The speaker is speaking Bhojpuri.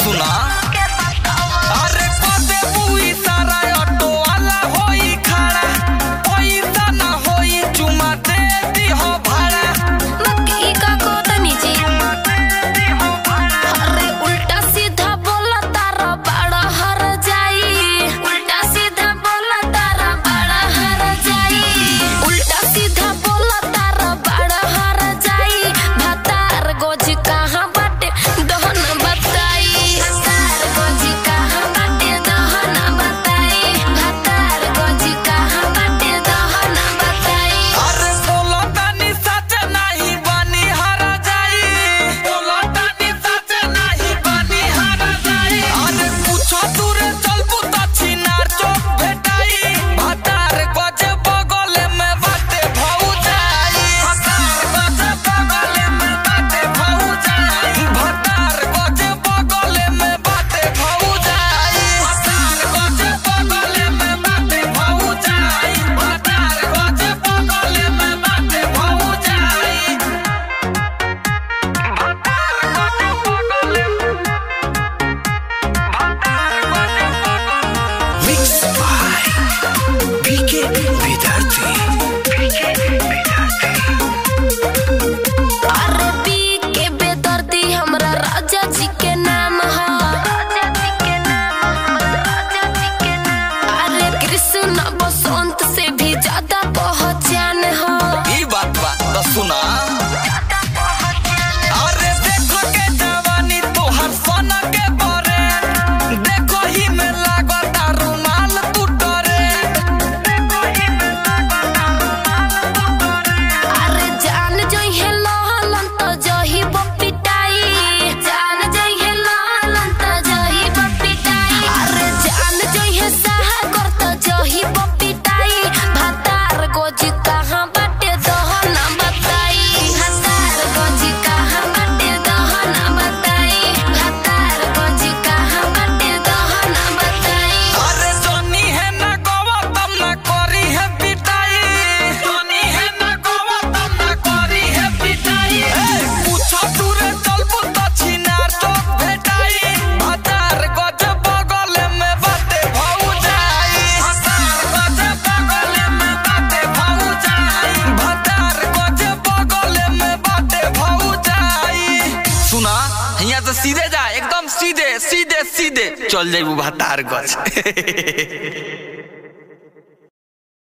सुना अरे पदे बुई सारा ऑटो वाला होई खड़ा पैसा ना होई चुमा दे दी हो भाड़ा मक्की का कोतनी जी अरे उल्टा सीधा बोला तारा बड़ा हर जाई उल्टा सीधा बोला तारा बड़ा हर जाई उल्टा सीधा बोला तारा बड़ा हर जाई भतार गोज कहां बाटे दहन बताई भतार गोज कहां बाटे दहन बताई भतार गोज कहां बाटे दहन बताई अरे बोलो तनी सच नहीं बनी हरा जाई बोलो तनी सच नहीं बनी हरा जाई अरे पूछो दूरे चलबू त छिनार चौक भेटाई भतार गज बगले में बाटे भौ जाई भतार गज बगले में बाटे भौ जाई भतार गज बगले में बाटे भौ जाई भतार गज बगले में बाटे भौ जाई भतार गज बगले में बाटे भौ जाई मिक्स बाय बीके विद्यार्थी अरे पी के बेदर्दी हमरा राजा जी के नाम है राजा जी के नाम राजा जी के नाम अरे कृष्ण बसंत से भी ज्यादा पहचान है ई बात बा तो सुना अरे देखो के जवानी तोहर सोना के बरे देखो ही में लागता रुमाल तू डरे देखो ही में लागता रुमाल तू डरे अरे जान जइहे लहलन त जही बपिटाई जान जइहे लहलन त जही बपिटाई अरे जान जइहे सागर त जही बपिटाई भतार गोज कहां बाटे दहन बताई भतार गोज कहां बाटे दहन बताई भतार गोज कहां बाटे दहन बताई अरे जोनी है ना गोवा तब ना करी है पिटाई जोनी है ना गोवा तब ना करी है पिटाई पूछो दूरे चलबू त छिनार चौक भेटाई भतार गज बगले में बाटे भौ जाई भतार गज बगले में बाटे भौ जाई भतार गज बगले में बाटे भौ जाई सुना यहाँ से सीधे जा एकदम सीधे सीधे सीधे चल जाइबू भतार गज